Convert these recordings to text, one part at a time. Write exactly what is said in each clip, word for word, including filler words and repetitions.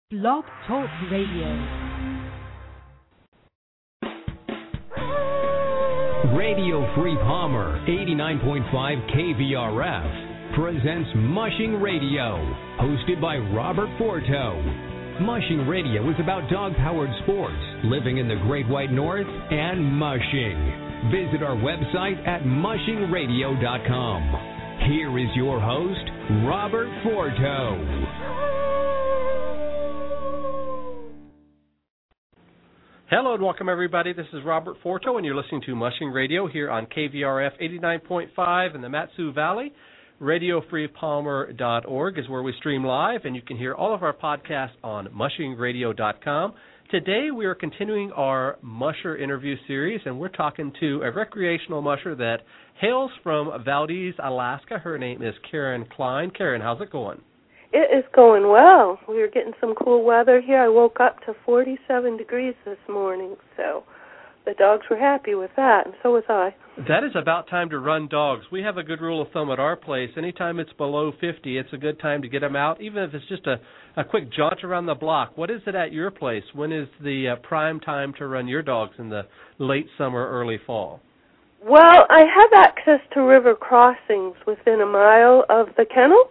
Blog Talk Radio. Radio Free Palmer, eighty-nine point five K V R F, presents Mushing Radio, hosted by Robert Forto. Mushing Radio is about dog-powered sports, living in the Great White North, and mushing. Visit our website at mushing radio dot com. Here is your host, Robert Forto. Hello and welcome, everybody. This is Robert Forto, and you're listening to Mushing Radio here on K V R F eighty-nine point five in the Mat-Su Valley. radio free palmer dot org is where we stream live, and you can hear all of our podcasts on mushing radio dot com. Today we are continuing our musher interview series, and we're talking to a recreational musher that hails from Valdez, Alaska. Her name is Karen Klein. Karen, how's it going? It is going well. We are getting some cool weather here. I woke up to forty-seven degrees this morning, so the dogs were happy with that, and so was I. That is about time to run dogs. We have a good rule of thumb at our place. Anytime it's below fifty, it's a good time to get them out, even if it's just a, a quick jaunt around the block. What is it at your place? When is the uh, prime time to run your dogs in the late summer, early fall? Well, I have access to river crossings within a mile of the kennel.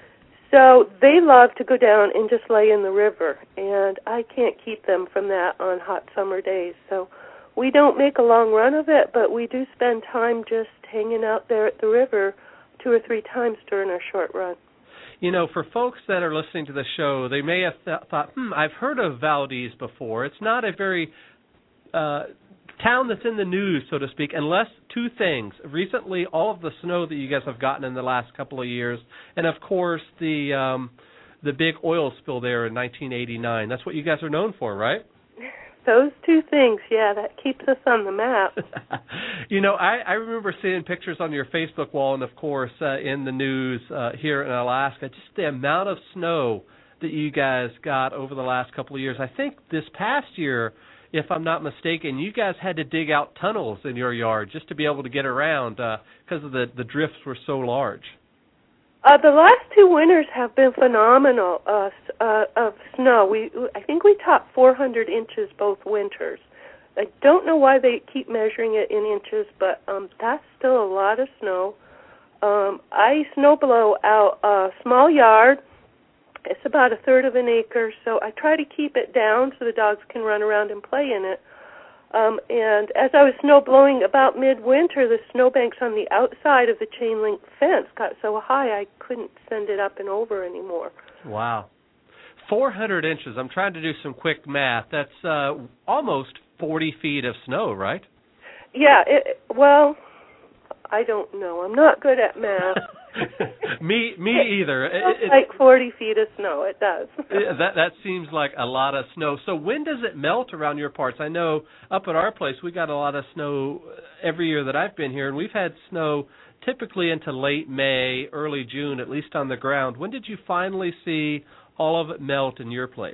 So they love to go down and just lay in the river, and I can't keep them from that on hot summer days. So we don't make a long run of it, but we do spend time just hanging out there at the river two or three times during our short run. You know, for folks that are listening to the show, they may have th- thought, hmm, I've heard of Valdez before. It's not a very uh, town that's in the news, so to speak, unless two things. Recently, all of the snow that you guys have gotten in the last couple of years, and, of course, the um, the big oil spill there in nineteen eighty-nine. That's what you guys are known for, right? Those two things, yeah, that keeps us on the map. You know, I, I remember seeing pictures on your Facebook wall and, of course, uh, in the news uh, here in Alaska, just the amount of snow that you guys got over the last couple of years. I think this past year, if I'm not mistaken, you guys had to dig out tunnels in your yard just to be able to get around because uh, of the, the drifts were so large. Uh, the last two winters have been phenomenal uh, uh, of snow. We, I think we topped four hundred inches both winters. I don't know why they keep measuring it in inches, but um, that's still a lot of snow. Um, I snowblow out a small yard. It's about a third of an acre, so I try to keep it down so the dogs can run around and play in it. Um, and as I was snow blowing about midwinter, the snowbanks on the outside of the chain link fence got so high I couldn't send it up and over anymore. Wow. four hundred inches. I'm trying to do some quick math. That's uh, almost forty feet of snow, right? Yeah, it, well, I don't know. I'm not good at math. me me either. It feels it, like forty feet of snow. It does. that that seems like a lot of snow. So when does it melt around your parts? I know up at our place we got a lot of snow every year that I've been here, and we've had snow typically into late May, early June, at least on the ground. When did you finally see all of it melt in your place?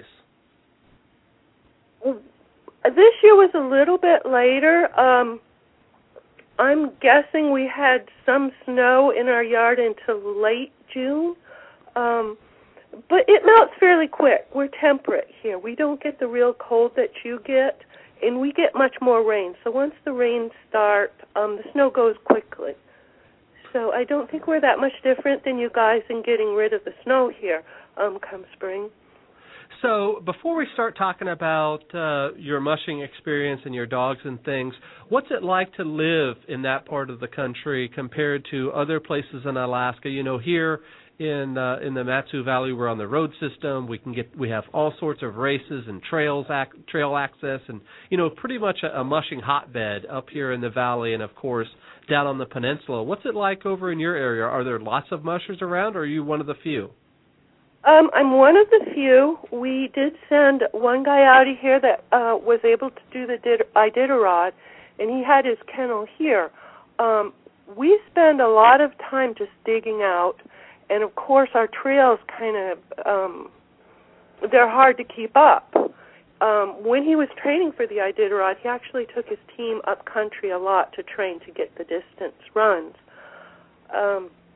Well, this year was a little bit later. Um, I'm guessing we had some snow in our yard until late June, um, but it melts fairly quick. We're temperate here. We don't get the real cold that you get, and we get much more rain. So once the rains start, um, the snow goes quickly. So I don't think we're that much different than you guys in getting rid of the snow here um, come spring. So before we start talking about uh, your mushing experience and your dogs and things, what's it like to live in that part of the country compared to other places in Alaska? You know, here in uh, in the Mat-Su Valley, we're on the road system. We can get we have all sorts of races and trails, ac- trail access, and you know, pretty much a, a mushing hotbed up here in the valley, and of course down on the peninsula. What's it like over in your area? Are there lots of mushers around, or are you one of the few? Um, I'm one of the few. We did send one guy out of here that uh, was able to do the did- Iditarod, and he had his kennel here. Um, we spend a lot of time just digging out, and of course our trails kind of, um, they're hard to keep up. Um, when he was training for the Iditarod, he actually took his team up country a lot to train to get the distance runs. Um,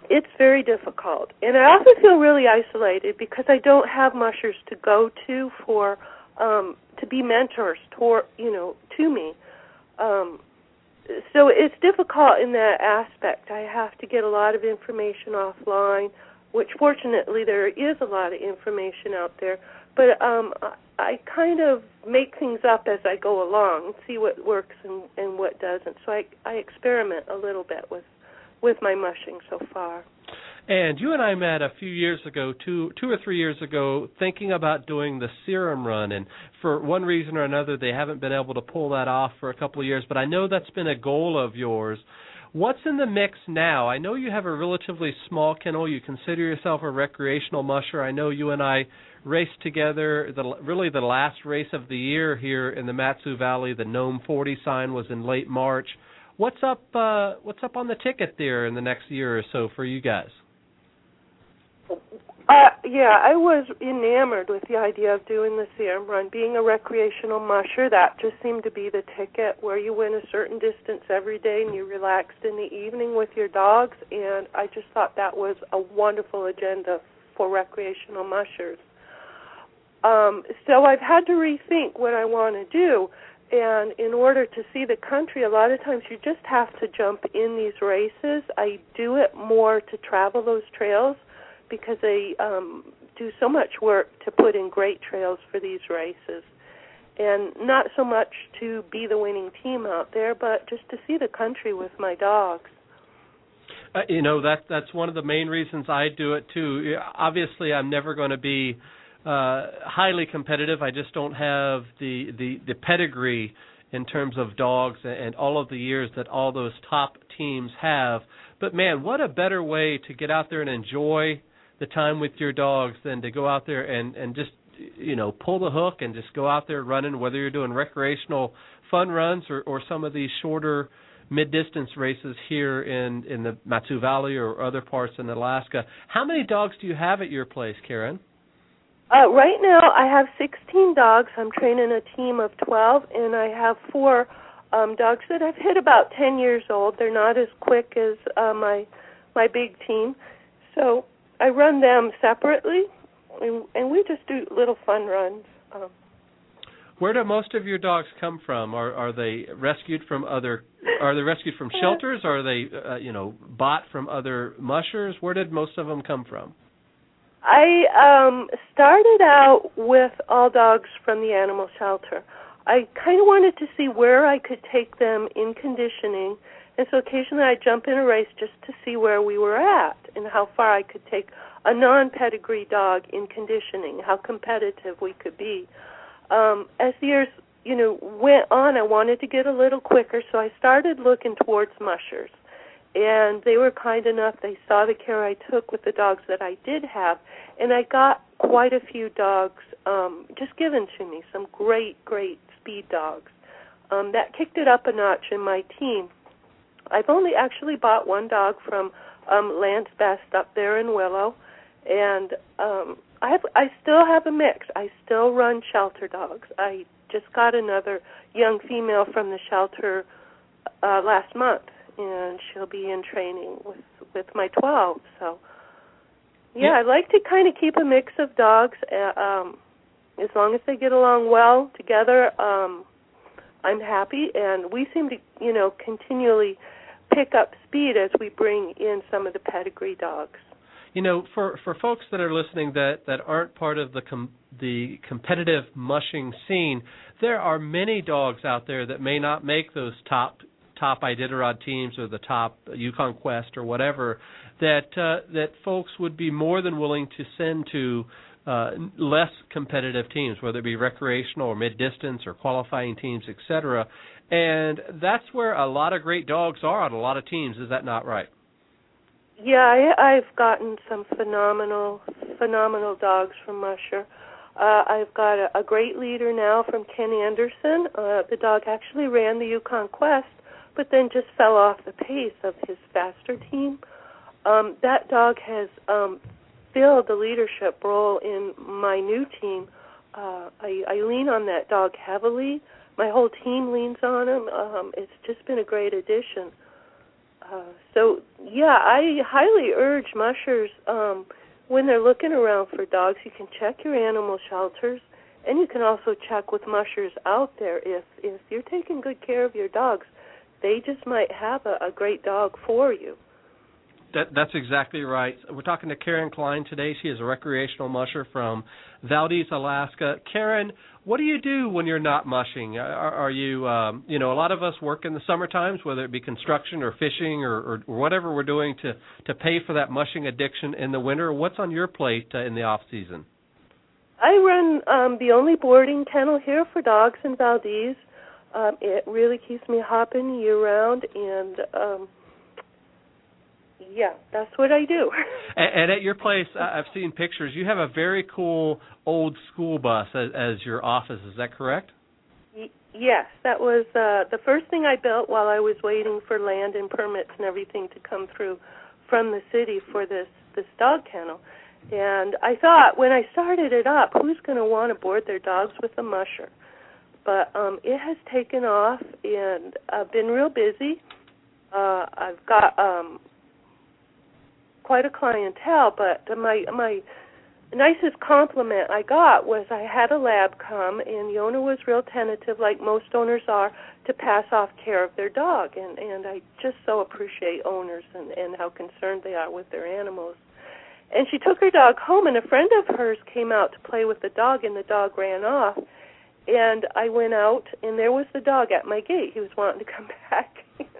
it's very difficult. And I also feel really isolated because I don't have mushers to go to for um, to be mentors toward, you know, to me. Um, so it's difficult in that aspect. I have to get a lot of information offline, which fortunately there is a lot of information out there. But um, I kind of make things up as I go along, see what works and, and what doesn't. So I, I experiment a little bit with, with my mushing so far. And you and I met a few years ago, two two or three years ago, thinking about doing the serum run. And for one reason or another, they haven't been able to pull that off for a couple of years. But I know that's been a goal of yours. What's in the mix now? I know you have a relatively small kennel. You consider yourself a recreational musher. I know you and I raced together, the, really the last race of the year here in the Mat-Su Valley. The Gnome forty sign was in late March. What's up, uh, what's up on the ticket there in the next year or so for you guys? Uh, yeah, I was enamored with the idea of doing the serum run. Being a recreational musher, that just seemed to be the ticket, where you went a certain distance every day and you relaxed in the evening with your dogs, and I just thought that was a wonderful agenda for recreational mushers. Um, so I've had to rethink what I want to do, and in order to see the country, a lot of times you just have to jump in these races. I do it more to travel those trails, because they um, do so much work to put in great trails for these races. And not so much to be the winning team out there, but just to see the country with my dogs. Uh, you know, that that's one of the main reasons I do it, too. Obviously, I'm never going to be uh, highly competitive. I just don't have the, the, the pedigree in terms of dogs and all of the years that all those top teams have. But, man, what a better way to get out there and enjoy the time with your dogs than to go out there and, and just, you know, pull the hook and just go out there running, whether you're doing recreational fun runs or, or some of these shorter mid-distance races here in, in the Mat-Su Valley or other parts in Alaska. How many dogs do you have at your place, Karen? Uh, right now I have sixteen dogs. I'm training a team of twelve, and I have four um, dogs that I've hit about ten years old. They're not as quick as uh, my my big team. So I run them separately, and, and we just do little fun runs. Um, Where do most of your dogs come from? Are are they rescued from other? Are they rescued from shelters? Or are they, uh, you know, bought from other mushers? Where did most of them come from? I um, started out with all dogs from the animal shelter. I kind of wanted to see where I could take them in conditioning, and so occasionally I'd jump in a race just to see where we were at and how far I could take a non-pedigree dog in conditioning, how competitive we could be. Um, as the years, you know, went on, I wanted to get a little quicker, so I started looking towards mushers. And they were kind enough. They saw the care I took with the dogs that I did have, and I got quite a few dogs um, just given to me, some great, great speed dogs. Um, that kicked it up a notch in my team. I've only actually bought one dog from um, Lance Best up there in Willow, and um, I have, I still have a mix. I still run shelter dogs. I just got another young female from the shelter uh, last month, and she'll be in training with, with my twelve. So, yeah, yeah, I like to kind of keep a mix of dogs. Uh, um, as long as they get along well together, um, I'm happy, and we seem to, you know, continually pick up speed as we bring in some of the pedigree dogs. You know, for, for folks that are listening that, that aren't part of the com- the competitive mushing scene, there are many dogs out there that may not make those top top Iditarod teams or the top Yukon Quest or whatever, that uh, that folks would be more than willing to send to uh, less competitive teams, whether it be recreational or mid-distance or qualifying teams, et cetera. And that's where a lot of great dogs are on a lot of teams. Is that not right? Yeah, I, I've gotten some phenomenal, phenomenal dogs from Musher. Uh, I've got a, a great leader now from Ken Anderson. Uh, the dog actually ran the Yukon Quest, but then just fell off the pace of his faster team. Um, that dog has um, filled the leadership role in my new team. Uh, I, I lean on that dog heavily. My whole team leans on him. Um, it's just been a great addition. Uh, so, yeah, I highly urge mushers, um, when they're looking around for dogs, you can check your animal shelters, and you can also check with mushers out there. If if you're taking good care of your dogs, they just might have a, a great dog for you. That, that's exactly right. We're talking to Karen Klein today. She is a recreational musher from Valdez, Alaska. Karen, what do you do when you're not mushing? Are, are you, um, you know, a lot of us work in the summer times, whether it be construction or fishing or, or, or whatever we're doing to, to pay for that mushing addiction in the winter. What's on your plate uh, in the off season? I run um, the only boarding kennel here for dogs in Valdez. Um, it really keeps me hopping year-round, and um, yeah, that's what I do. and, and at your place, I've seen pictures. You have a very cool old school bus as, as your office. Is that correct? Y- yes, that was uh, the first thing I built while I was waiting for land and permits and everything to come through from the city for this, this dog kennel. And I thought when I started it up, who's going to want to board their dogs with a musher? But um, it has taken off, and I've been real busy. Uh, I've got um, quite a clientele, but my my nicest compliment I got was I had a lab come, and the owner was real tentative, like most owners are, to pass off care of their dog. And, and I just so appreciate owners and, and how concerned they are with their animals. And she took her dog home, and a friend of hers came out to play with the dog, and the dog ran off. And I went out, and there was the dog at my gate. He was wanting to come back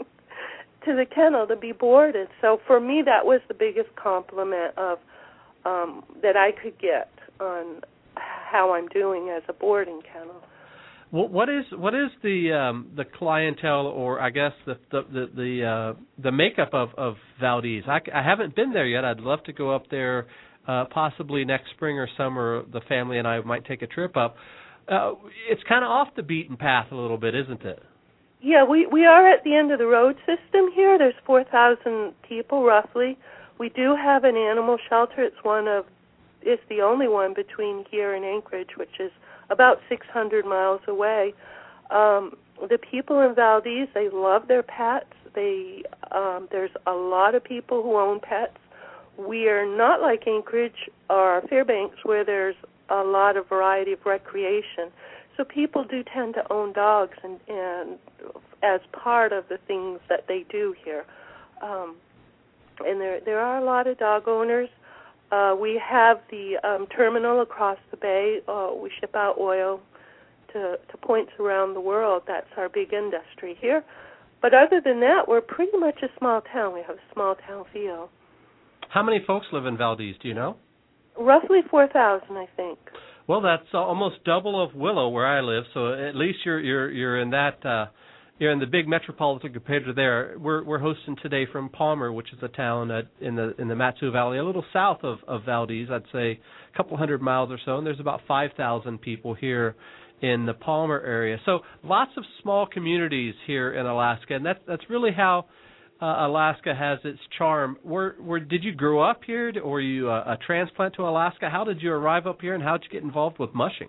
to the kennel to be boarded. So for me, that was the biggest compliment of um, that I could get on how I'm doing as a boarding kennel. Well, what is what is the um, the clientele, or I guess the the the the, uh, the makeup of, of Valdez? I, I haven't been there yet. I'd love to go up there, uh, possibly next spring or summer. The family and I might take a trip up. Uh, it's kind of off the beaten path a little bit, isn't it? Yeah, we, we are at the end of the road system here. There's four thousand people roughly. We do have an animal shelter. It's one of, it's the only one between here and Anchorage, which is about six hundred miles away. Um, the people in Valdez, they love their pets. They um, there's a lot of people who own pets. We are not like Anchorage or Fairbanks, where there's a lot of variety of recreation. So people do tend to own dogs and, and as part of the things that they do here. Um, and there there are a lot of dog owners. Uh, we have the um, terminal across the bay. Uh, we ship out oil to, to points around the world. That's our big industry here. But other than that, we're pretty much a small town. We have a small town feel. How many folks live in Valdez, do you know? Roughly four thousand, I think. Well, that's almost double of Willow, where I live. So at least you're you're you're in that uh, you're in the big metropolitan competitor there. We're we're hosting today from Palmer, which is a town uh, in the in the Mat-Su Valley, a little south of, of Valdez. I'd say a couple hundred miles or so. And there's about five thousand people here in the Palmer area. So lots of small communities here in Alaska, and that's that's really how Uh, Alaska has its charm. Where, where did you grow up here, or were you a, a transplant to Alaska? How did you arrive up here, and how did you get involved with mushing?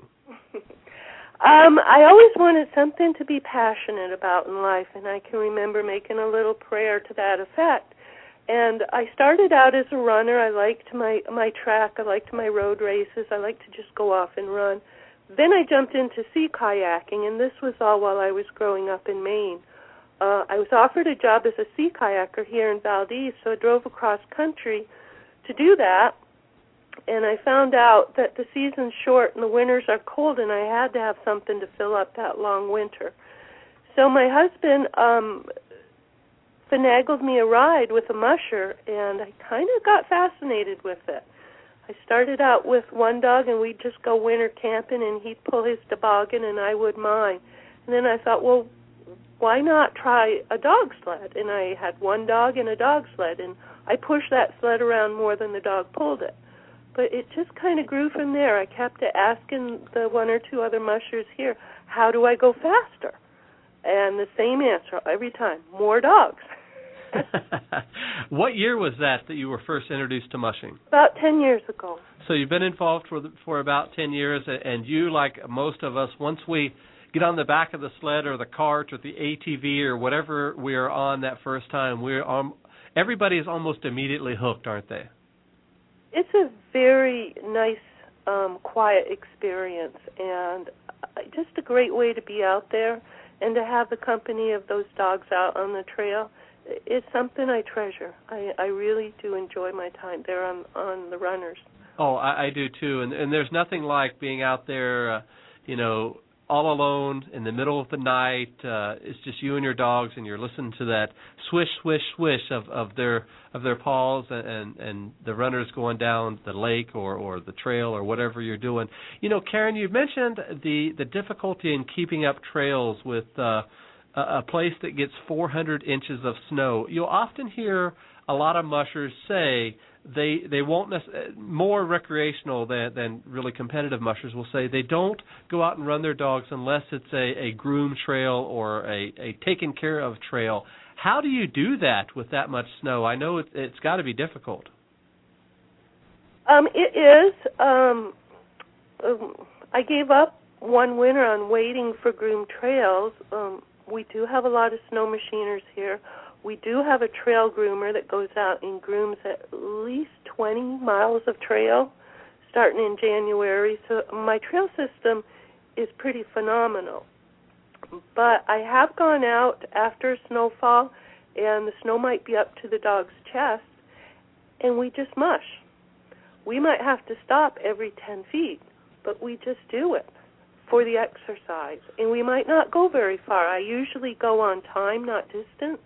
um, I always wanted something to be passionate about in life, and I can remember making a little prayer to that effect. And I started out as a runner. I liked my my track. I liked my road races. I liked to just go off and run. Then I jumped into sea kayaking, and this was all while I was growing up in Maine. Uh, I was offered a job as a sea kayaker here in Valdez, so I drove across country to do that, and I found out that the season's short and the winters are cold, and I had to have something to fill up that long winter. So my husband um, finagled me a ride with a musher, and I kind of got fascinated with it. I started out with one dog, and we'd just go winter camping, and he'd pull his toboggan, and I would mine. And then I thought, well, why not try a dog sled? And I had one dog and a dog sled, and I pushed that sled around more than the dog pulled it. But it just kind of grew from there. I kept asking the one or two other mushers here, how do I go faster? And the same answer every time, more dogs. What year was that that you were first introduced to mushing? About ten years ago. So you've been involved for the, for about ten years, and you, like most of us, once we get on the back of the sled or the cart or the A T V or whatever we are on that first time, we're um, everybody is almost immediately hooked, aren't they? It's a very nice, um, quiet experience, and just a great way to be out there and to have the company of those dogs out on the trail. It's something I treasure. I, I really do enjoy my time there on, on the runners. Oh, I, I do too, and and there's nothing like being out there, uh, you know, all alone in the middle of the night. Uh, it's just you and your dogs, and you're listening to that swish, swish, swish of, of their of their paws, and, and and the runners going down the lake or, or the trail or whatever you're doing. You know, Karen, you mentioned the the difficulty in keeping up trails with uh, a, a place that gets four hundred inches of snow. You'll often hear a lot of mushers say they they won't nec- more recreational than than really competitive mushers will say they don't go out and run their dogs unless it's a, a groomed trail or a, a taken care of trail. How do you do that with that much snow? I know it, it's got to be difficult. Um, it is. Um, um, I gave up one winter on waiting for groomed trails. Um, we do have a lot of snow machiners here. We do have a trail groomer that goes out and grooms at least twenty miles of trail starting in January. So my trail system is pretty phenomenal. But I have gone out after snowfall, and the snow might be up to the dog's chest, and we just mush. We might have to stop every ten feet, but we just do it for the exercise. And we might not go very far. I usually go on time, not distance.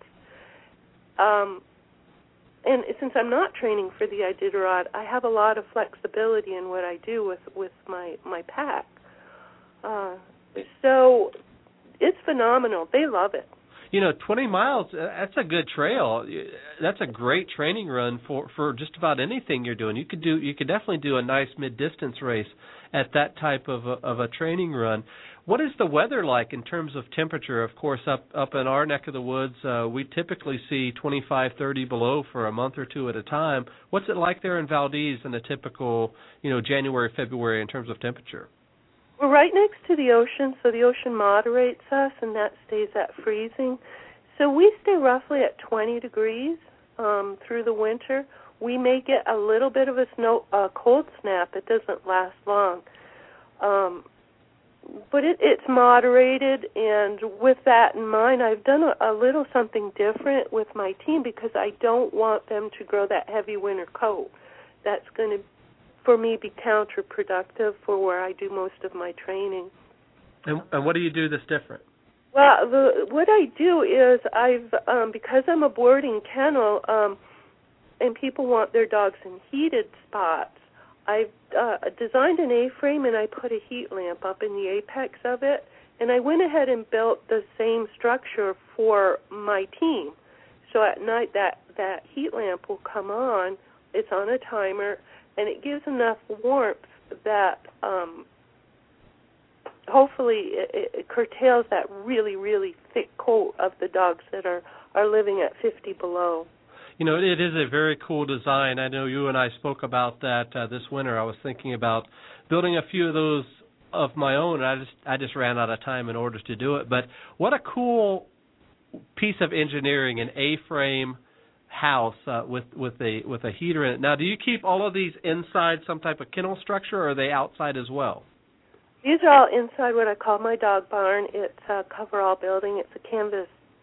Um, and since I'm not training for the Iditarod, I have a lot of flexibility in what I do with, with my, my pack. Uh, so it's phenomenal. They love it. You know, twenty miles, that's a good trail. That's a great training run for, for just about anything you're doing. You could do you could definitely do a nice mid-distance race at that type of a, of a training run. What is the weather like in terms of temperature? Of course, up up in our neck of the woods, uh, we typically see twenty-five, thirty below for a month or two at a time. What's it like there in Valdez in a typical, you know, January, February in terms of temperature? We're right next to the ocean, so the ocean moderates us, and that stays at freezing. So we stay roughly at twenty degrees um, through the winter. We may get a little bit of a snow, uh, cold snap. It doesn't last long. Um, but it, it's moderated, and with that in mind, I've done a, a little something different with my team because I don't want them to grow that heavy winter coat. That's going to for me be counterproductive for where I do most of my training. And, and what do you do that's different? Well, the, what I do is I've, um, because I'm a boarding kennel, um, and people want their dogs in heated spots, I've uh, designed an A-frame and I put a heat lamp up in the apex of it, and I went ahead and built the same structure for my team. So at night that, that heat lamp will come on, it's on a timer, and it gives enough warmth that um, hopefully it, it curtails that really, really thick coat of the dogs that are, are living at fifty below. You know, it is a very cool design. I know you and I spoke about that uh, this winter. I was thinking about building a few of those of my own, and I just, I just ran out of time in order to do it. But what a cool piece of engineering, an A-frame house uh, with with a with a heater in it. Now, do you keep all of these inside some type of kennel structure, or are they outside as well? These are all inside what I call my dog barn. It's a coverall building. It's a canvas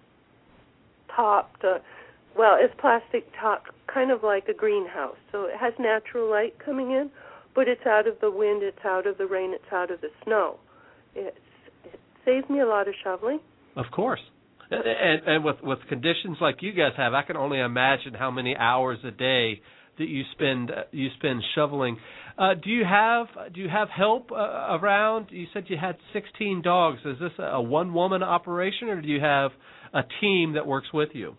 topped, uh, well, it's plastic topped, kind of like a greenhouse. So it has natural light coming in, but it's out of the wind, it's out of the rain, it's out of the snow. It's, it saves me a lot of shoveling. Of course. And, and with, with conditions like you guys have, I can only imagine how many hours a day that you spend uh, you spend shoveling. Uh, do you have do you have help uh, around? You said you had sixteen dogs. Is this a one woman operation, or do you have a team that works with you?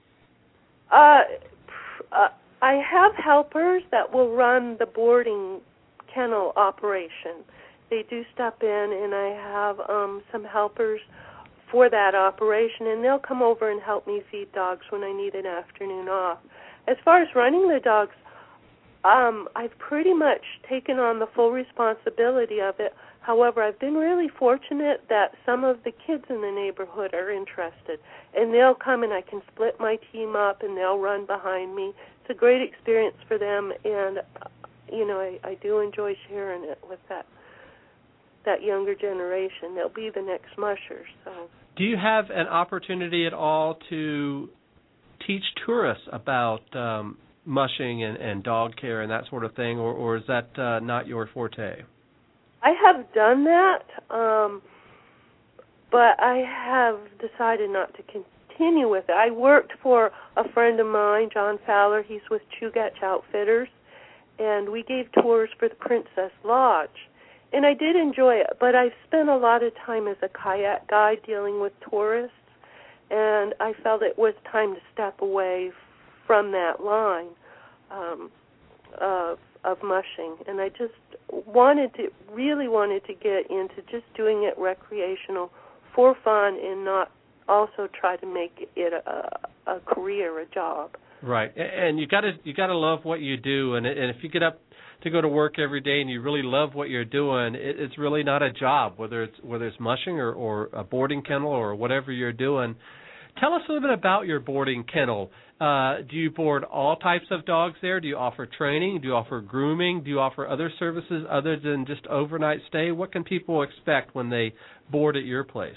Uh, uh, I have helpers that will run the boarding kennel operation. They do step in, and I have um, some helpers for that operation, and they'll come over and help me feed dogs when I need an afternoon off. As far as running the dogs, um, I've pretty much taken on the full responsibility of it. However, I've been really fortunate that some of the kids in the neighborhood are interested, and they'll come and I can split my team up and they'll run behind me. It's a great experience for them, and you know, I, I do enjoy sharing it with that that younger generation. They'll be the next mushers. So, do you have an opportunity at all to teach tourists about um, mushing and, and dog care and that sort of thing, or, or is that uh, not your forte? I have done that, um, but I have decided not to continue with it. I worked for a friend of mine, John Fowler. He's with Chugach Outfitters, and we gave tours for the Princess Lodge. And I did enjoy it, but I've spent a lot of time as a kayak guide dealing with tourists, and I felt it was time to step away from that line um, of, of mushing. And I just wanted to, really wanted to get into just doing it recreational for fun and not also try to make it a, a career, a job. Right, and you got to you got to love what you do, and and if you get up to go to work every day and you really love what you're doing, it, it's really not a job, whether it's whether it's mushing or, or a boarding kennel or whatever you're doing. Tell us a little bit about your boarding kennel. Uh, do you board all types of dogs there? Do you offer training? Do you offer grooming? Do you offer other services other than just overnight stay? What can people expect when they board at your place?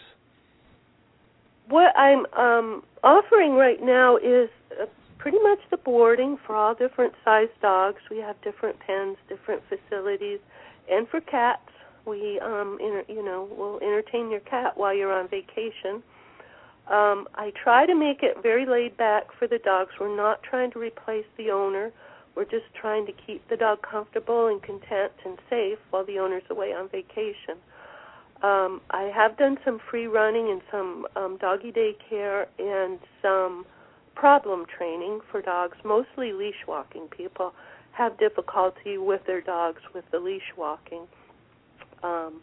What I'm um, offering right now is uh, pretty much the boarding for all different size dogs. We have different pens, different facilities, and for cats, we um, inter- you know will entertain your cat while you're on vacation. Um, I try to make it very laid back for the dogs. We're not trying to replace the owner. We're just trying to keep the dog comfortable and content and safe while the owner's away on vacation. Um, I have done some free running and some um, doggy daycare and some problem training for dogs, mostly leash walking. People have difficulty with their dogs with the leash walking. Um,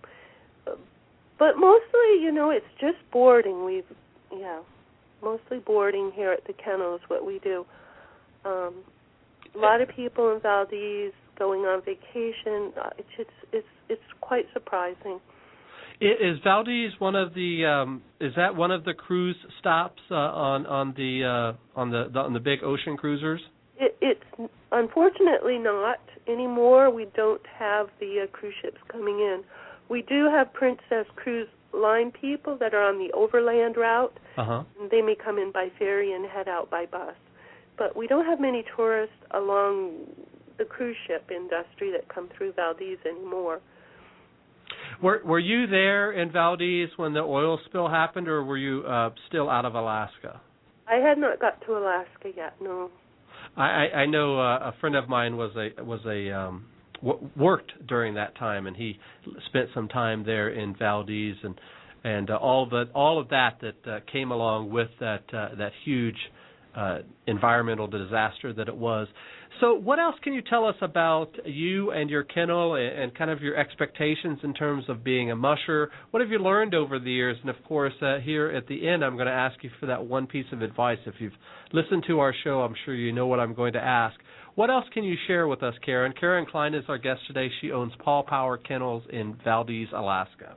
but mostly, you know, it's just boarding. We've Yeah, mostly boarding here at the kennel is what we do. Um, a lot of people in Valdez going on vacation. Uh, it's, it's it's it's quite surprising. Is Valdez one of the um, is that one of the cruise stops uh, on on the uh, on the, the on the big ocean cruisers? It, it's unfortunately not anymore. We don't have the uh, cruise ships coming in. We do have Princess Cruise Line people that are on the overland route. Uh-huh. They may come in by ferry and head out by bus. But we don't have many tourists along the cruise ship industry that come through Valdez anymore. Were Were you there in Valdez when the oil spill happened, or were you uh, still out of Alaska? I had not got to Alaska yet. No. I, I, I know uh, a friend of mine was a was a um, w- worked during that time, and he spent some time there in Valdez, and and uh, all the all of that that uh, came along with that uh, that huge uh, environmental disaster that it was. So what else can you tell us about you and your kennel and, and kind of your expectations in terms of being a musher? What have you learned over the years? And, of course, uh, here at the end, I'm going to ask you for that one piece of advice. If you've listened to our show, I'm sure you know what I'm going to ask. What else can you share with us, Karen? Karen Klein is our guest today. She owns Paw Power Kennels in Valdez, Alaska.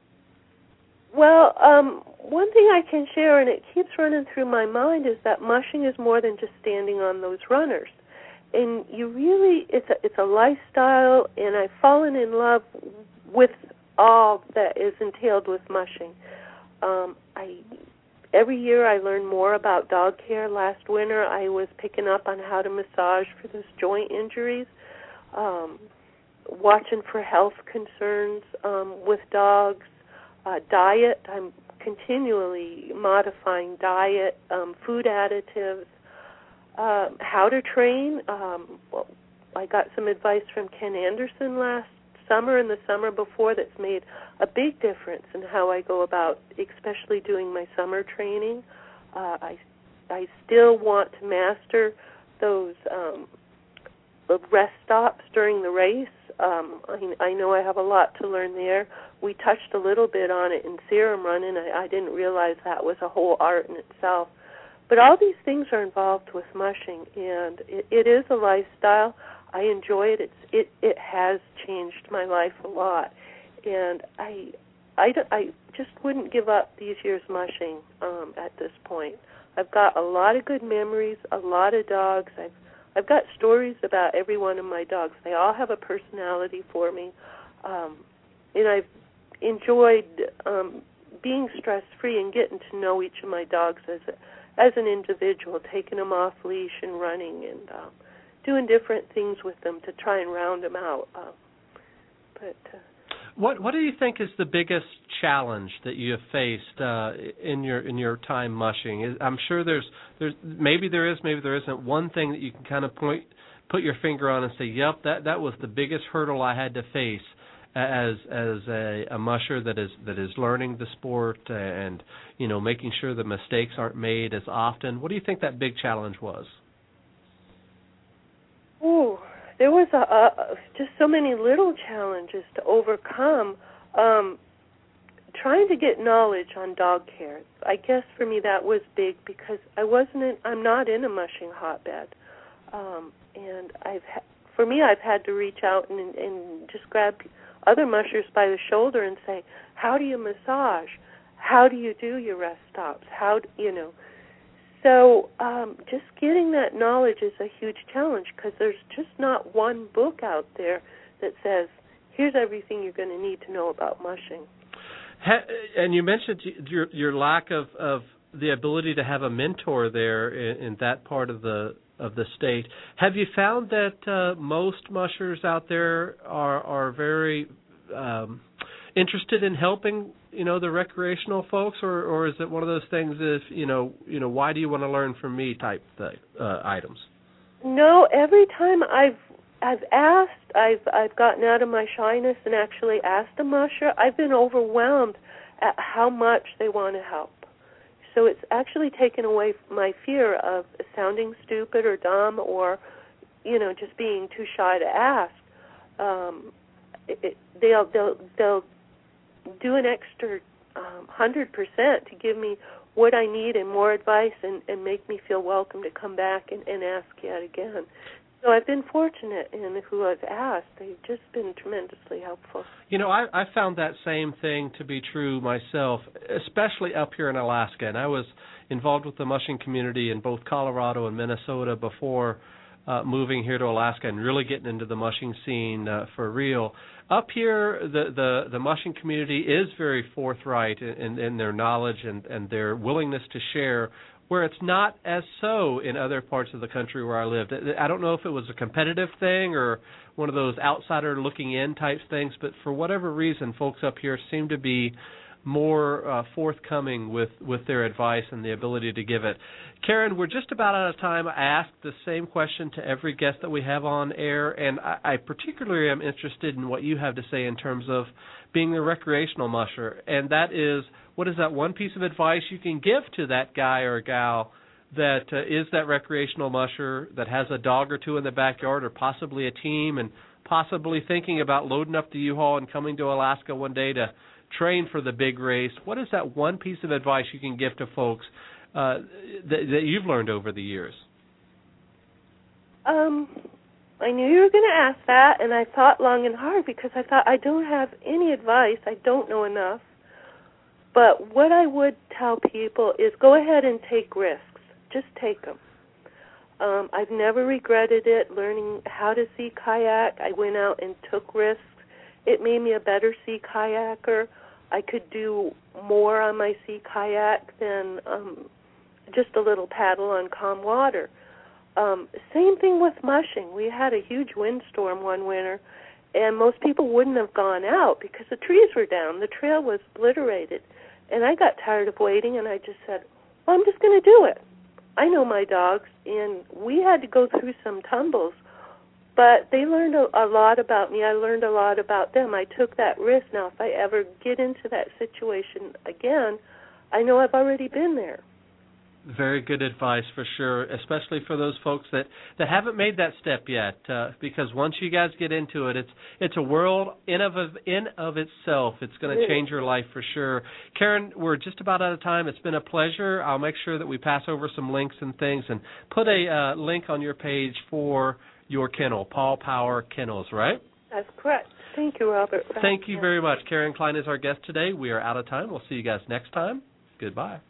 Well, um, one thing I can share, and it keeps running through my mind, is that mushing is more than just standing on those runners. And you really, it's a, it's a lifestyle, and I've fallen in love with all that is entailed with mushing. Um, I every year I learn more about dog care. Last winter I was picking up on how to massage for those joint injuries, um, watching for health concerns um, with dogs, uh, diet. I'm continually modifying diet, um, food additives. Uh, how to train. Um, well, I got some advice from Ken Anderson last summer and the summer before that's made a big difference in how I go about, especially doing my summer training. Uh, I I still want to master those um, rest stops during the race. Um, I, I know I have a lot to learn there. We touched a little bit on it in serum running. I, I didn't realize that was a whole art in itself. But all these things are involved with mushing, and it, it is a lifestyle. I enjoy it. It's, it. It has changed my life a lot. and I, I, I just wouldn't give up these years mushing um, at this point. I've got a lot of good memories, a lot of dogs. I've I've got stories about every one of my dogs. They all have a personality for me, um, and I've enjoyed um, being stress-free and getting to know each of my dogs as a, as an individual, taking them off leash and running and um, doing different things with them to try and round them out. Um, but uh, what what do you think is the biggest challenge that you have faced uh, in your in your time mushing? I'm sure there's there's maybe there is, maybe there isn't one thing that you can kind of point put your finger on and say, "Yep, that that was the biggest hurdle I had to face as as a, a musher that is that is learning the sport and, you know, making sure the mistakes aren't made as often." What do you think that big challenge was? Ooh, there was a, a, just so many little challenges to overcome. Um, trying to get knowledge on dog care, I guess for me that was big because I wasn't in, I'm not in a mushing hotbed, um, and I've ha- for me I've had to reach out and, and just grab other mushers by the shoulder and say, how do you massage? How do you do your rest stops? How do, you know? So um, just getting that knowledge is a huge challenge because there's just not one book out there that says, here's everything you're going to need to know about mushing. And you mentioned your your lack of, of the ability to have a mentor there in, in that part of the of the state. Have you found that uh, most mushers out there are are very um, interested in helping, you know, the recreational folks, or, or is it one of those things if you know you know why do you want to learn from me type thing, uh, items? No, every time I've I've asked, I've I've gotten out of my shyness and actually asked a musher, I've been overwhelmed at how much they want to help. So it's actually taken away my fear of sounding stupid or dumb or, you know, just being too shy to ask. Um, it, it, they'll they'll they'll do an extra um, hundred percent to give me what I need and more advice and, and make me feel welcome to come back and, and ask yet again. So I've been fortunate in who I've asked. They've just been tremendously helpful. You know, I, I found that same thing to be true myself, especially up here in Alaska. And I was involved with the mushing community in both Colorado and Minnesota before uh, moving here to Alaska and really getting into the mushing scene uh, for real. Up here, the, the, the mushing community is very forthright in, in, in their knowledge and, and their willingness to share, where it's not as so in other parts of the country where I lived. I don't know if it was a competitive thing or one of those outsider looking in type things, but for whatever reason, folks up here seem to be more uh, forthcoming with, with their advice and the ability to give it. Karen, we're just about out of time. I ask the same question to every guest that we have on air, and I, I particularly am interested in what you have to say in terms of being a recreational musher, and that is, what is that one piece of advice you can give to that guy or gal that uh, is that recreational musher that has a dog or two in the backyard or possibly a team and possibly thinking about loading up the U-Haul and coming to Alaska one day to train for the big race? What is that one piece of advice you can give to folks uh, that, that you've learned over the years? Um, I knew you were going to ask that, and I thought long and hard because I thought I don't have any advice. I don't know enough. But what I would tell people is go ahead and take risks. Just take them. Um, I've never regretted it, learning how to sea kayak. I went out and took risks. It made me a better sea kayaker. I could do more on my sea kayak than um, just a little paddle on calm water. Um, same thing with mushing. We had a huge windstorm one winter, and most people wouldn't have gone out because the trees were down. The trail was obliterated. And I got tired of waiting, and I just said, well, I'm just going to do it. I know my dogs, and we had to go through some tumbles, but they learned a, a lot about me. I learned a lot about them. I took that risk. Now, if I ever get into that situation again, I know I've already been there. Very good advice for sure, especially for those folks that, that haven't made that step yet. Uh, because once you guys get into it, it's it's a world in of in of itself. It's going to change your life for sure. Karen, we're just about out of time. It's been a pleasure. I'll make sure that we pass over some links and things and put a uh, link on your page for your kennel, Paw Power Kennels, right? That's correct. Thank you, Robert. Thank you very much. Karen Klein is our guest today. We are out of time. We'll see you guys next time. Goodbye.